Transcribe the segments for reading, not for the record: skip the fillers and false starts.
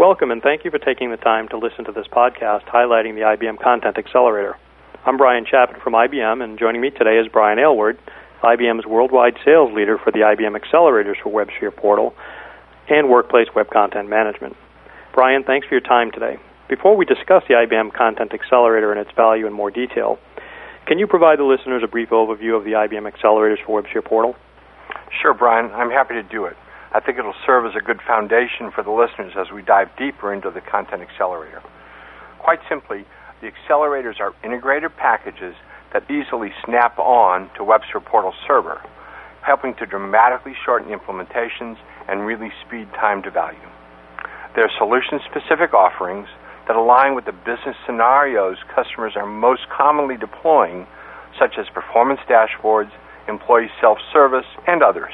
Welcome, and thank you for taking the time to listen to this podcast highlighting the IBM Content Accelerator. I'm Brian Chapman from IBM, and joining me today is Brian Aylward, IBM's worldwide sales leader for the IBM Accelerators for WebSphere Portal and Workplace Web Content Management. Brian, thanks for your time today. Before we discuss the IBM Content Accelerator and its value in more detail, can you provide the listeners a brief overview of the IBM Accelerators for WebSphere Portal? Sure, Brian. I'm happy to do it. I think it'll serve as a good foundation for the listeners as we dive deeper into the Content Accelerator. Quite simply, the accelerators are integrated packages that easily snap on to WebSphere Portal Server, helping to dramatically shorten implementations and really speed time to value. They're solution-specific offerings that align with the business scenarios customers are most commonly deploying, such as performance dashboards, employee self-service, and others.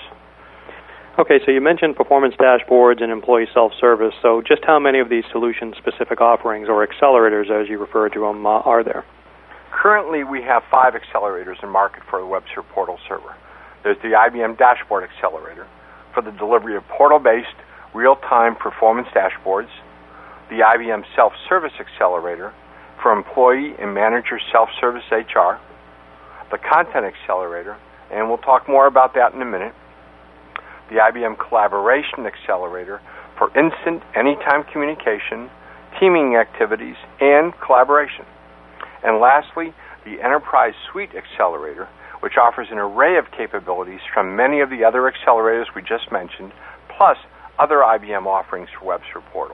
Okay, so you mentioned performance dashboards and employee self-service, so just how many of these solution-specific offerings, or accelerators as you refer to them, are there? Currently, we have 5 accelerators in market for the WebSphere Portal Server. There's the IBM Dashboard Accelerator for the delivery of portal-based real-time performance dashboards, the IBM Self-Service Accelerator for employee and manager self-service HR, the Content Accelerator, and we'll talk more about that in a minute, the IBM Collaboration Accelerator for instant, anytime communication, teaming activities, and collaboration. And lastly, the Enterprise Suite Accelerator, which offers an array of capabilities from many of the other accelerators we just mentioned, plus other IBM offerings for WebSphere Portal.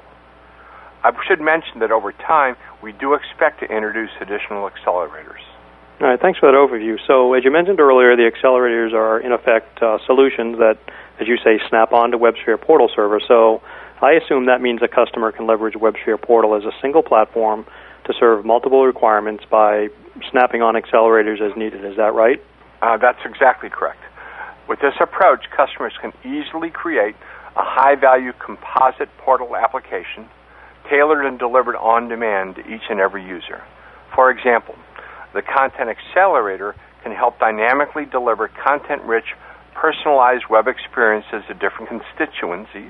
I should mention that over time, we do expect to introduce additional accelerators. All right, thanks for that overview. So as you mentioned earlier, the accelerators are, in effect, solutions that, as you say, snap on to WebSphere Portal Server. So I assume that means a customer can leverage WebSphere Portal as a single platform to serve multiple requirements by snapping on accelerators as needed. Is that right? That's exactly correct. With this approach, customers can easily create a high-value composite portal application tailored and delivered on demand to each and every user. For example, the Content Accelerator can help dynamically deliver content-rich, personalized web experiences to different constituencies.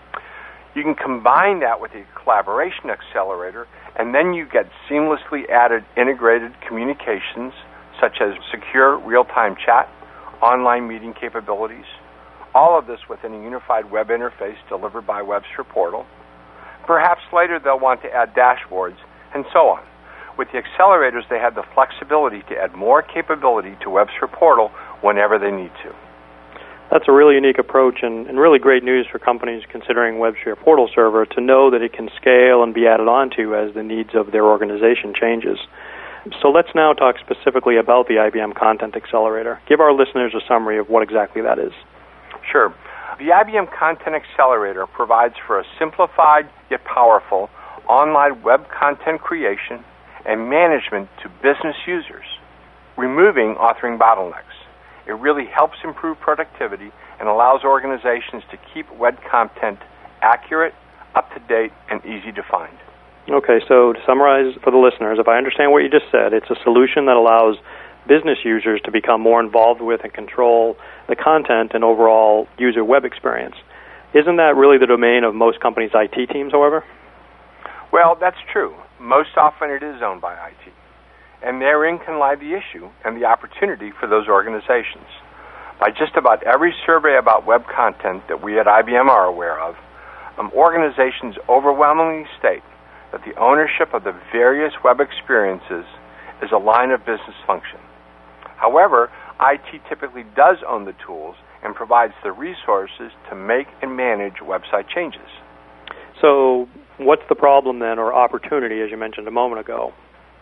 You can combine that with the Collaboration Accelerator, and then you get seamlessly added integrated communications, such as secure real-time chat, online meeting capabilities, all of this within a unified web interface delivered by WebSphere Portal. Perhaps later they'll want to add dashboards, and so on. With the accelerators, they have the flexibility to add more capability to WebSphere Portal whenever they need to. That's a really unique approach and really great news for companies considering WebSphere Portal Server to know that it can scale and be added onto as the needs of their organization changes. So let's now talk specifically about the IBM Content Accelerator. Give our listeners a summary of what exactly that is. Sure. The IBM Content Accelerator provides for a simplified yet powerful online web content creation and management to business users, removing authoring bottlenecks. It really helps improve productivity and allows organizations to keep web content accurate, up-to-date, and easy to find. Okay, so to summarize for the listeners, if I understand what you just said, it's a solution that allows business users to become more involved with and control the content and overall user web experience. Isn't that really the domain of most companies' IT teams, however? Well, that's true. Most often it is owned by IT. And therein can lie the issue and the opportunity for those organizations. By just about every survey about web content that we at IBM are aware of, organizations overwhelmingly state that the ownership of the various web experiences is a line of business function. However, IT typically does own the tools and provides the resources to make and manage website changes. So what's the problem then, or opportunity, as you mentioned a moment ago?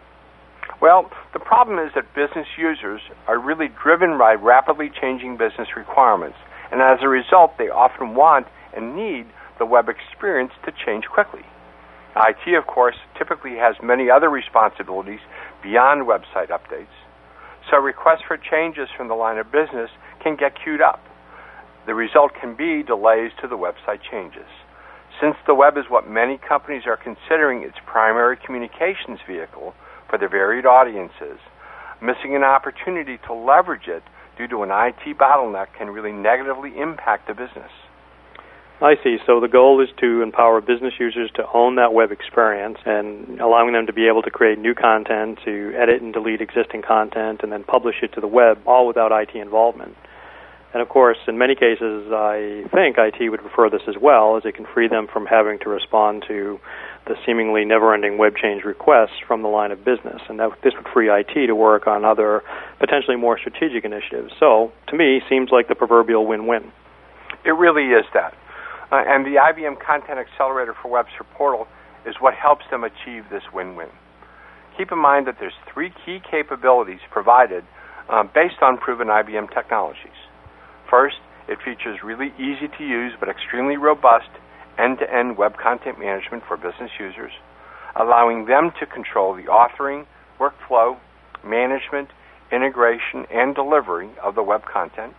Well, the problem is that business users are really driven by rapidly changing business requirements, and as a result, they often want and need the web experience to change quickly. IT, of course, typically has many other responsibilities beyond website updates, so requests for changes from the line of business can get queued up. The result can be delays to the website changes. Since the web is what many companies are considering its primary communications vehicle for their varied audiences, missing an opportunity to leverage it due to an IT bottleneck can really negatively impact the business. I see. So the goal is to empower business users to own that web experience and allowing them to be able to create new content, to edit and delete existing content, and then publish it to the web, all without IT involvement. And of course, in many cases, I think IT would prefer this as well, as it can free them from having to respond to the seemingly never-ending web change requests from the line of business. And this would free IT to work on other, potentially more strategic initiatives. So, to me, seems like the proverbial win-win. It really is that. And the IBM Content Accelerator for Websphere Portal is what helps them achieve this win-win. Keep in mind that there's 3 key capabilities provided based on proven IBM technologies. First, it features really easy-to-use but extremely robust end-to-end web content management for business users, allowing them to control the authoring, workflow, management, integration, and delivery of the web content.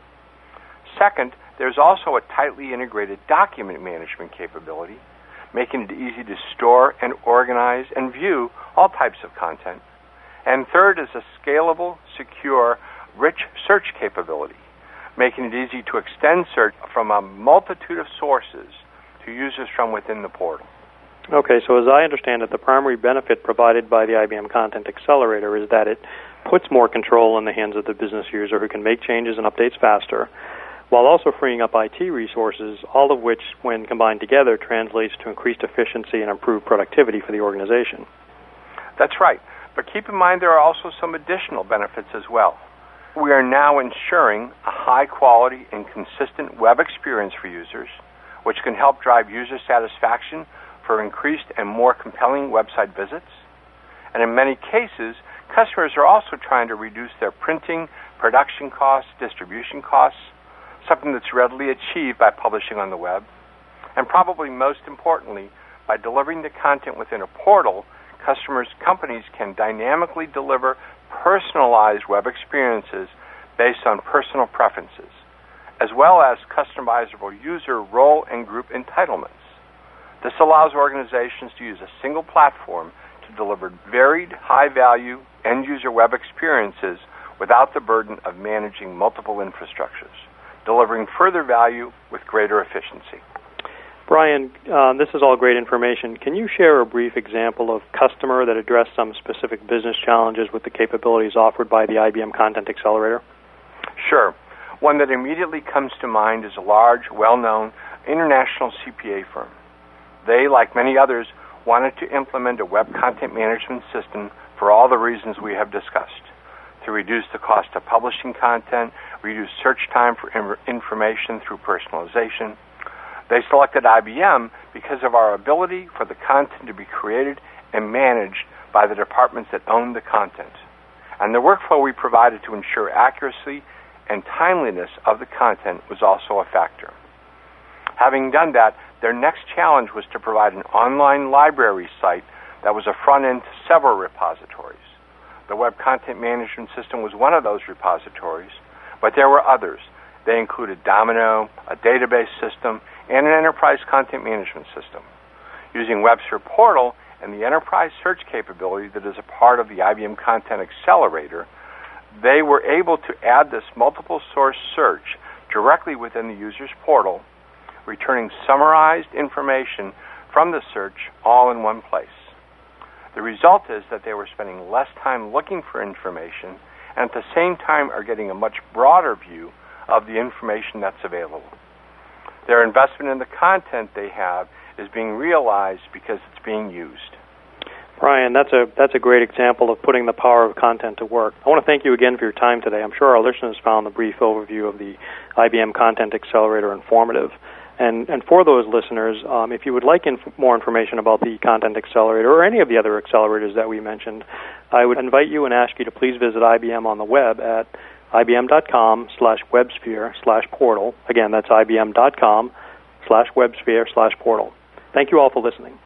Second, there's also a tightly integrated document management capability, making it easy to store and organize and view all types of content. And third is a scalable, secure, rich search capability, making it easy to extend search from a multitude of sources to users from within the portal. Okay, so as I understand it, the primary benefit provided by the IBM Content Accelerator is that it puts more control in the hands of the business user who can make changes and updates faster, while also freeing up IT resources, all of which, when combined together, translates to increased efficiency and improved productivity for the organization. That's right. But keep in mind there are also some additional benefits as well. We are now ensuring a high-quality and consistent web experience for users, which can help drive user satisfaction for increased and more compelling website visits. And in many cases, customers are also trying to reduce their printing, production costs, distribution costs, something that's readily achieved by publishing on the web. And probably most importantly, by delivering the content within a portal, companies can dynamically deliver personalized web experiences based on personal preferences, as well as customizable user role and group entitlements. This allows organizations to use a single platform to deliver varied, high-value, end-user web experiences without the burden of managing multiple infrastructures, delivering further value with greater efficiency. Brian, this is all great information. Can you share a brief example of customer that addressed some specific business challenges with the capabilities offered by the IBM Content Accelerator? Sure. One that immediately comes to mind is a large, well-known international CPA firm. They, like many others, wanted to implement a web content management system for all the reasons we have discussed: to reduce the cost of publishing content, reduce search time for information through personalization. They selected IBM because of our ability for the content to be created and managed by the departments that own the content, and the workflow we provided to ensure accuracy and timeliness of the content was also a factor. Having done that, their next challenge was to provide an online library site that was a front-end to several repositories. The web content management system was one of those repositories, but there were others. They included Domino, a database system, and an enterprise content management system. Using Websphere Portal and the enterprise search capability that is a part of the IBM Content Accelerator, they were able to add this multiple source search directly within the user's portal, returning summarized information from the search all in one place. The result is that they were spending less time looking for information and at the same time are getting a much broader view of the information that's available. Their investment in the content they have is being realized because it's being used. Brian, that's a great example of putting the power of content to work. I want to thank you again for your time today. I'm sure our listeners found the brief overview of the IBM Content Accelerator informative. And for those listeners, if you would like more information about the Content Accelerator or any of the other accelerators that we mentioned, I would invite you and ask you to please visit IBM on the web at ibm.com/websphere/portal. Again, that's ibm.com/websphere/portal. Thank you all for listening.